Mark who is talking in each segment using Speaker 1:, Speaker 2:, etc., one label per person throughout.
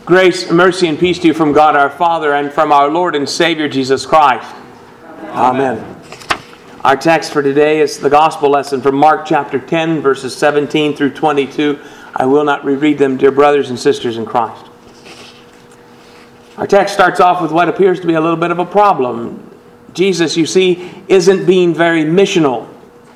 Speaker 1: Grace, mercy, and peace to you from God our Father and from our Lord and Savior Jesus Christ. Amen. Our text for today is the gospel lesson from Mark chapter 10, verses 17 through 22. I will not reread them, dear brothers and sisters in Christ. Our text starts off with what appears to be a little bit of a problem. Jesus, you see, isn't being very missional.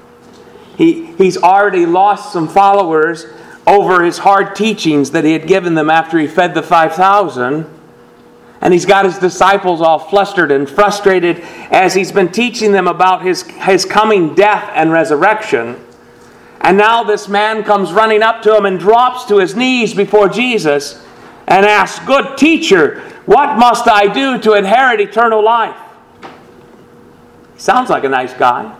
Speaker 1: He's already lost some followers over his hard teachings that he had given them after he fed the 5,000. And he's got his disciples all flustered and frustrated as he's been teaching them about his coming death and resurrection. And now this man comes running up to him and drops to his knees before Jesus and asks, "Good teacher, what must I do to inherit eternal life?" He sounds like a nice guy.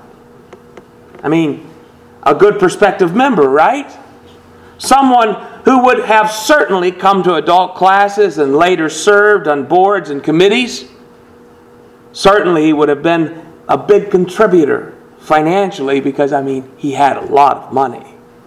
Speaker 1: I mean, a good prospective member, right? Someone who would have certainly come to adult classes and later served on boards and committees. Certainly he would have been a big contributor financially because, he had a lot of money.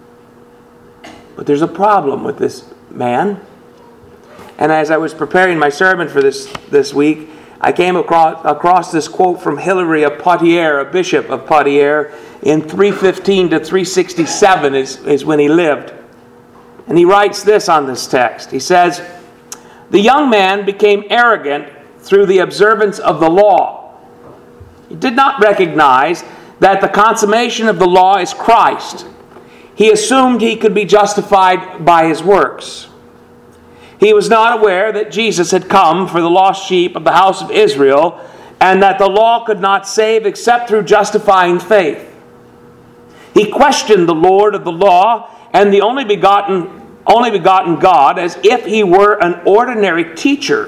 Speaker 1: But there's a problem with this man. And as I was preparing my sermon for this week, I came across this quote from Hilary of Poitiers, a bishop of Poitiers, in 315 to 367 is when he lived. And he writes this on this text. He says, "The young man became arrogant through the observance of the law. He did not recognize that the consummation of the law is Christ. He assumed he could be justified by his works. He was not aware that Jesus had come for the lost sheep of the house of Israel, and that the law could not save except through justifying faith. He questioned the Lord of the law and the only begotten God as if he were an ordinary teacher.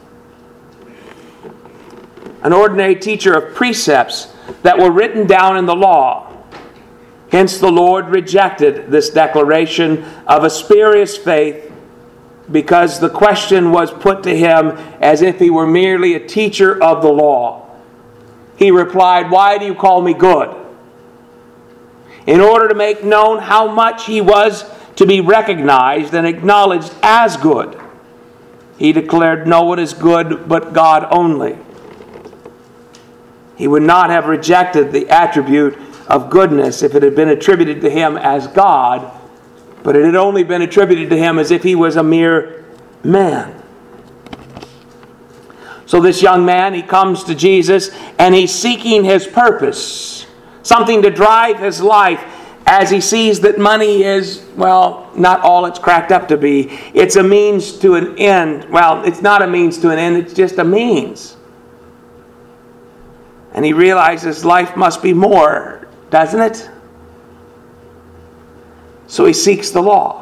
Speaker 1: An ordinary teacher of precepts that were written down in the law. Hence the Lord rejected this declaration of a spurious faith because the question was put to him as if he were merely a teacher of the law. He replied, 'Why do you call me good?' In order to make known how much he was to be recognized and acknowledged as good, he declared, 'No one is good but God only.' He would not have rejected the attribute of goodness if it had been attributed to him as God, but it had only been attributed to him as if he was a mere man. So this young man, he comes to Jesus and he's seeking his purpose. Something to drive his life as he sees that money is, not all it's cracked up to be. It's a means to an end. Well, it's not a means to an end, it's just a means. And he realizes life must be more, doesn't it? So he seeks the law.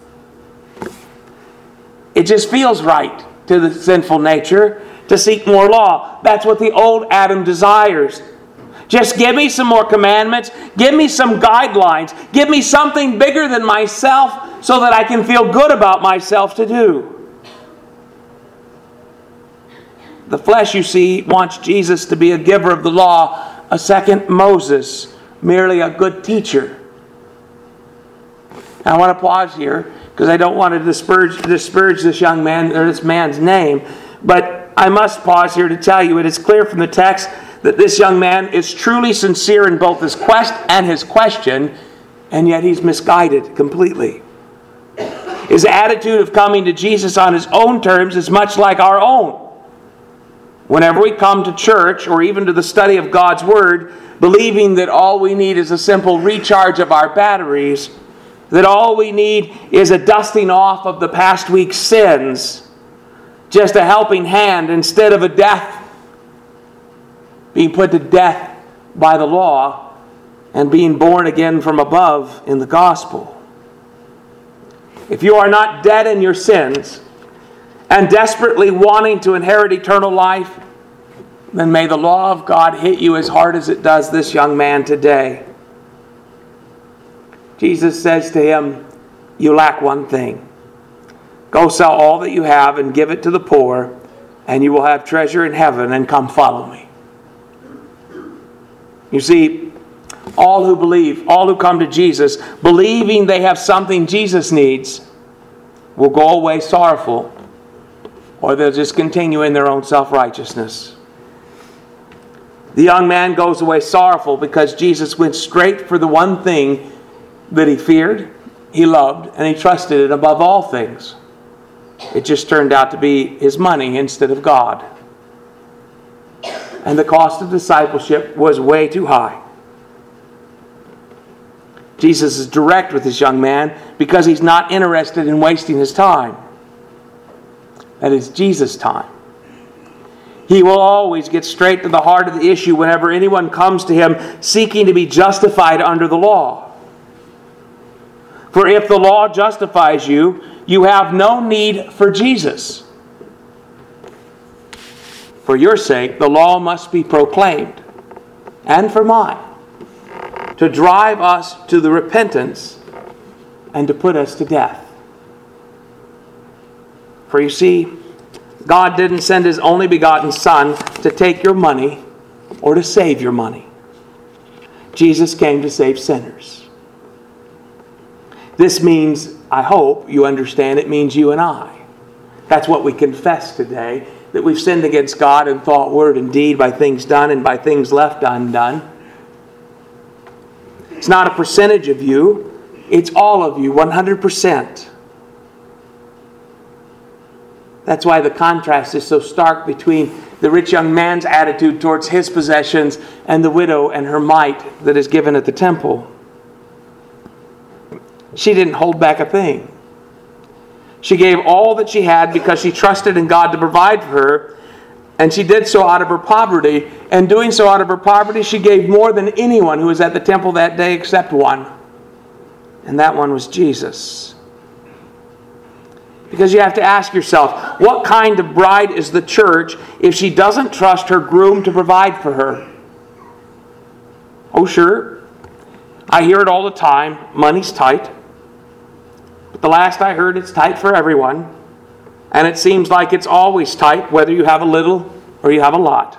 Speaker 1: It just feels right to the sinful nature to seek more law. That's what the old Adam desires. Just give me some more commandments. Give me some guidelines. Give me something bigger than myself so that I can feel good about myself to do. The flesh, you see, wants Jesus to be a giver of the law, a second Moses, merely a good teacher. Now, I want to pause here because I don't want to disparage this young man or this man's name, but I must pause here to tell you it is clear from the text that this young man is truly sincere in both his quest and his question, and yet he's misguided completely. His attitude of coming to Jesus on his own terms is much like our own. Whenever we come to church or even to the study of God's Word, believing that all we need is a simple recharge of our batteries, that all we need is a dusting off of the past week's sins, just a helping hand instead of a death, being put to death by the law and being born again from above in the gospel. If you are not dead in your sins and desperately wanting to inherit eternal life, then may the law of God hit you as hard as it does this young man today. Jesus says to him, "You lack one thing. Go sell all that you have and give it to the poor, and you will have treasure in heaven, and come follow me." You see, all who believe, all who come to Jesus, believing they have something Jesus needs, will go away sorrowful or they'll just continue in their own self-righteousness. The young man goes away sorrowful because Jesus went straight for the one thing that he feared, he loved, and he trusted it above all things. It just turned out to be his money instead of God. And the cost of discipleship was way too high. Jesus is direct with this young man because he's not interested in wasting his time. That is Jesus' time. He will always get straight to the heart of the issue whenever anyone comes to him seeking to be justified under the law. For if the law justifies you, you have no need for Jesus. For your sake, the law must be proclaimed, and for mine, to drive us to the repentance and to put us to death. For you see, God didn't send His only begotten Son to take your money or to save your money. Jesus came to save sinners. This means, I hope you understand, it means you and I. That's what we confess today, that we've sinned against God in thought, word, and deed by things done and by things left undone. It's not a percentage of you, it's all of you, 100%. That's why the contrast is so stark between the rich young man's attitude towards his possessions and the widow and her mite that is given at the temple. She didn't hold back a thing. She gave all that she had because she trusted in God to provide for her, and she did so out of her poverty. And doing so out of her poverty, she gave more than anyone who was at the temple that day except one. And that one was Jesus. Because you have to ask yourself, what kind of bride is the church if she doesn't trust her groom to provide for her? Oh, sure. I hear it all the time. Money's tight. But the last I heard, it's tight for everyone. And it seems like it's always tight, whether you have a little or you have a lot.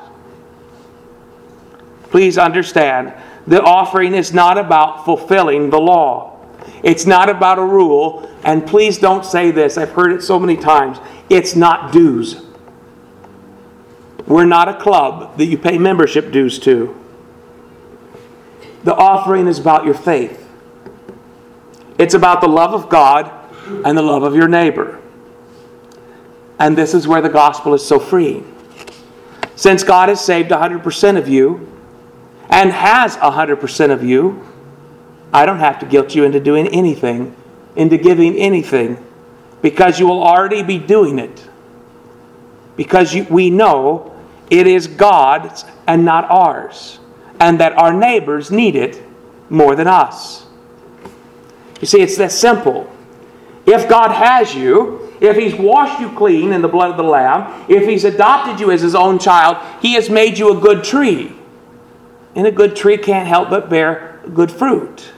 Speaker 1: Please understand, the offering is not about fulfilling the law. It's not about a rule, and please don't say this. I've heard it so many times. It's not dues. We're not a club that you pay membership dues to. The offering is about your faith. It's about the love of God and the love of your neighbor. And this is where the gospel is so freeing. Since God has saved 100% of you and has 100% of you, I don't have to guilt you into doing anything, into giving anything, because you will already be doing it. Because we know it is God's and not ours, and that our neighbors need it more than us. You see, it's that simple. If God has you, if He's washed you clean in the blood of the Lamb, if He's adopted you as His own child, He has made you a good tree. And a good tree can't help but bear good fruit.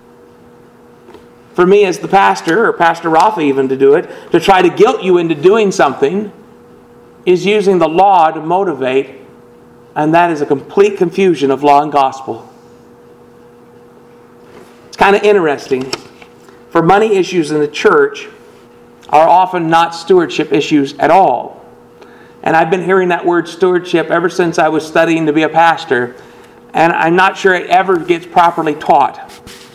Speaker 1: For me as the pastor, or Pastor Rafa even to do it, to try to guilt you into doing something is using the law to motivate, and that is a complete confusion of law and gospel. It's kind of interesting. For money issues in the church are often not stewardship issues at all. And I've been hearing that word stewardship ever since I was studying to be a pastor, and I'm not sure it ever gets properly taught.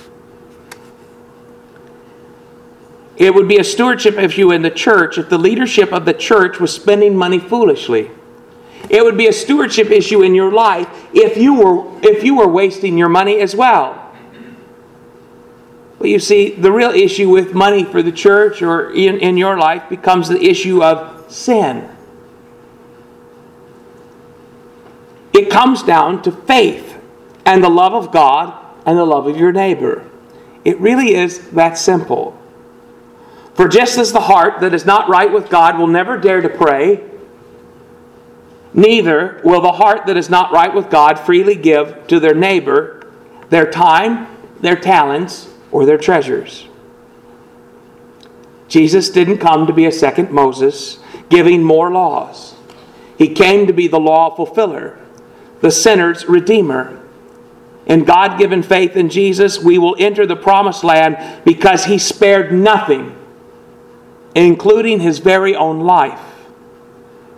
Speaker 1: It would be a stewardship issue in the church if the leadership of the church was spending money foolishly. It would be a stewardship issue in your life if you were wasting your money as well. But you see, the real issue with money for the church or in your life becomes the issue of sin. It comes down to faith and the love of God and the love of your neighbor. It really is that simple. For just as the heart that is not right with God will never dare to pray, neither will the heart that is not right with God freely give to their neighbor their time, their talents, or their treasures. Jesus didn't come to be a second Moses, giving more laws. He came to be the law fulfiller, the sinner's redeemer. In God-given faith in Jesus, we will enter the promised land because He spared nothing, including His very own life,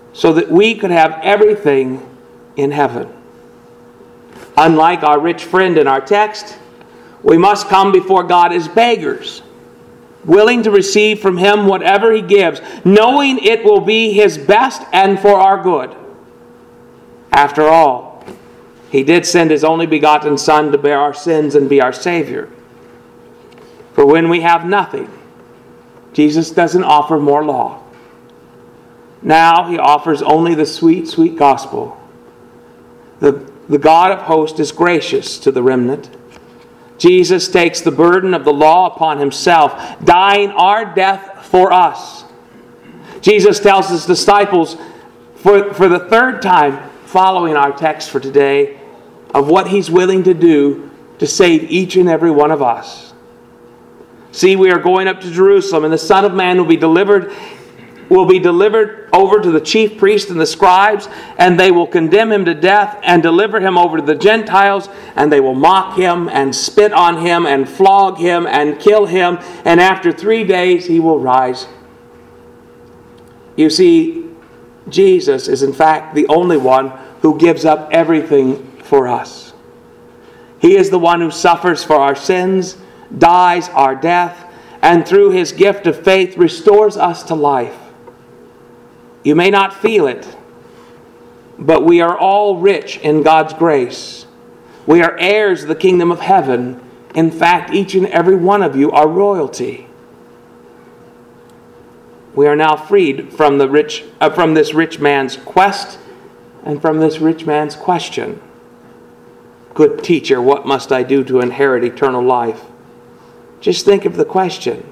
Speaker 1: so that we could have everything in heaven. Unlike our rich friend in our text, we must come before God as beggars, willing to receive from Him whatever He gives, knowing it will be His best and for our good. After all, He did send His only begotten Son to bear our sins and be our Savior. For when we have nothing, Jesus doesn't offer more law. Now He offers only the sweet, sweet gospel. The God of hosts is gracious to the remnant. Jesus takes the burden of the law upon Himself, dying our death for us. Jesus tells His disciples for the third time following our text for today of what He's willing to do to save each and every one of us. See, we are going up to Jerusalem, and the Son of Man will be delivered over to the chief priests and the scribes, and they will condemn Him to death and deliver Him over to the Gentiles, and they will mock Him and spit on Him and flog Him and kill Him, and after 3 days He will rise. You see, Jesus is in fact the only one who gives up everything for us. He is the one who suffers for our sins, dies our death, and through His gift of faith restores us to life. You may not feel it, but we are all rich in God's grace. We are heirs of the kingdom of heaven. In fact, each and every one of you are royalty. We are now freed from this rich man's quest and from this rich man's question. Good teacher, what must I do to inherit eternal life? Just think of the question.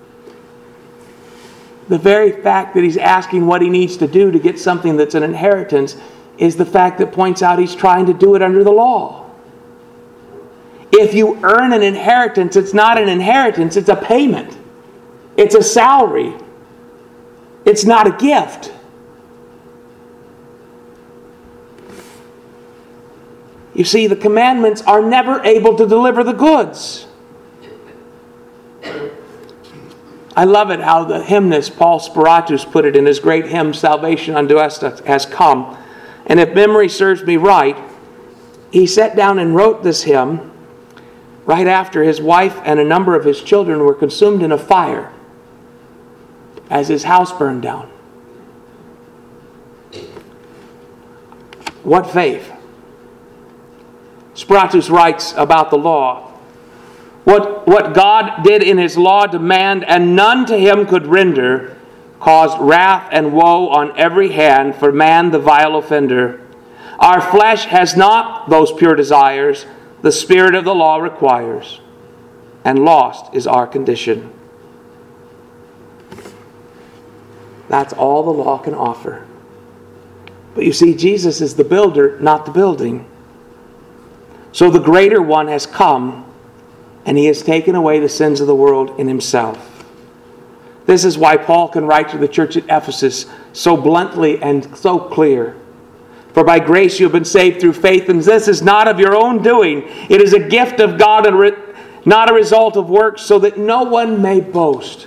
Speaker 1: The very fact that he's asking what he needs to do to get something that's an inheritance is the fact that points out he's trying to do it under the law. If you earn an inheritance, it's not an inheritance, it's a payment. It's a salary. It's not a gift. You see, the commandments are never able to deliver the goods. I love it how the hymnist Paul Spiratus put it in his great hymn, Salvation Unto Us Has Come. And if memory serves me right, he sat down and wrote this hymn right after his wife and a number of his children were consumed in a fire as his house burned down. What faith? Spiratus writes about the law. What God did in His law demand, and none to Him could render, caused wrath and woe on every hand for man the vile offender. Our flesh has not those pure desires the spirit of the law requires, and lost is our condition. That's all the law can offer. But you see, Jesus is the builder, not the building. So the greater one has come, and He has taken away the sins of the world in Himself. This is why Paul can write to the church at Ephesus so bluntly and so clear. For by grace you have been saved through faith, and this is not of your own doing. It is a gift of God, and not a result of works, so that no one may boast.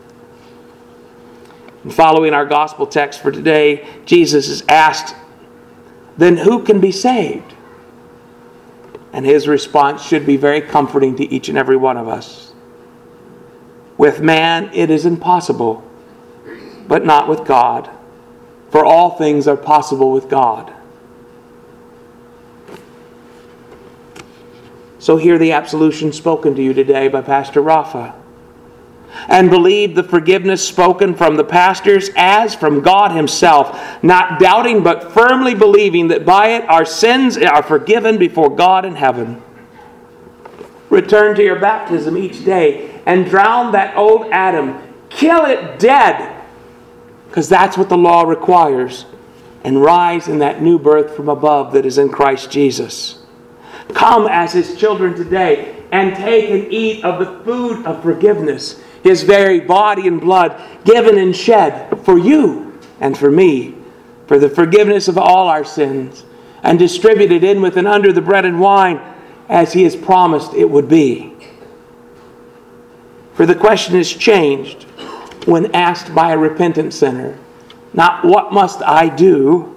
Speaker 1: And following our gospel text for today, Jesus is asked, then who can be saved? And His response should be very comforting to each and every one of us. With man it is impossible, but not with God. For all things are possible with God. So hear the absolution spoken to you today by Pastor Rafa. And believe the forgiveness spoken from the pastors as from God Himself, not doubting but firmly believing that by it our sins are forgiven before God in heaven. Return to your baptism each day and drown that old Adam. Kill it dead, because that's what the law requires, and rise in that new birth from above that is in Christ Jesus. Come as His children today and take and eat of the food of forgiveness, His very body and blood given and shed for you and for me, for the forgiveness of all our sins, and distributed in with and under the bread and wine as He has promised it would be. For the question is changed when asked by a repentant sinner, Not what must I do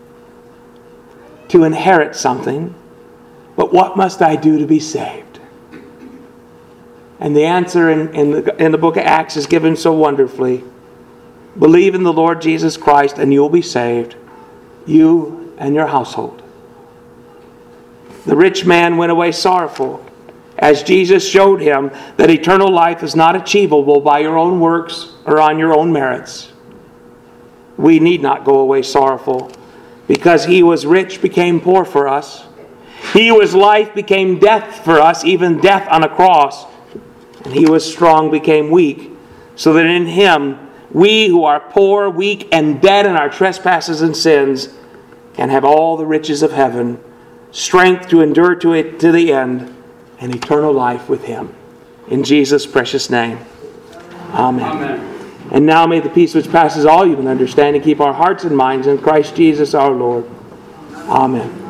Speaker 1: to inherit something, but what must I do to be saved? And the answer in the book of Acts is given so wonderfully. Believe in the Lord Jesus Christ and you'll be saved, you and your household. The rich man went away sorrowful, as Jesus showed him that eternal life is not achievable by your own works or on your own merits. We need not go away sorrowful, because he was rich became poor for us. He who was life became death for us, even death on a cross. And he was strong became weak, so that in him we who are poor, weak, and dead in our trespasses and sins can have all the riches of heaven, strength to endure to it to the end, and eternal life with him. In Jesus' precious name. Amen. Amen. And now may the peace which passes all human understanding keep our hearts and minds in Christ Jesus our Lord. Amen.